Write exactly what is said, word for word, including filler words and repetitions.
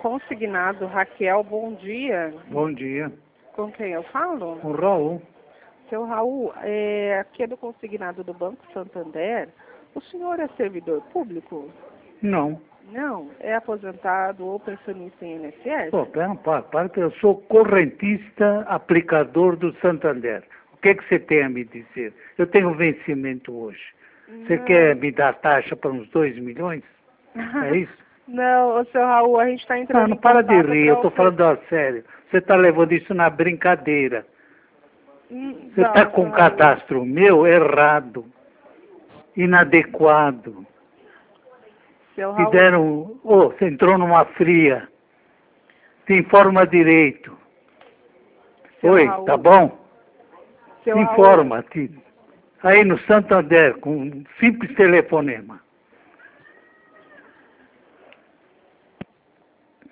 consignado Raquel, bom dia. Bom dia. Com quem eu falo? O Raul. Seu Raul, é, aqui é do consignado do Banco Santander. O senhor é servidor público? Não. Não? É aposentado ou pensionista em I N S S? Pô, pera, para, para que eu sou correntista aplicador do Santander. O que, é que você tem a me dizer? Eu tenho vencimento hoje. Você Não. quer me dar taxa para uns dois milhões? É isso? Não, ô, seu Raul, a gente está entrando Não, não em para de contato rir, pra eu estou ofer- falando a sério. Você está levando isso na brincadeira. Hum, Você não, está seu com um Raul. cadastro meu errado, inadequado. Seu Te Raul, deram... Oh, você entrou numa fria. Te informa direito. seu Oi, Raul, tá bom? seu Te Raul, informa. Te... Aí no Santander, com um simples telefonema.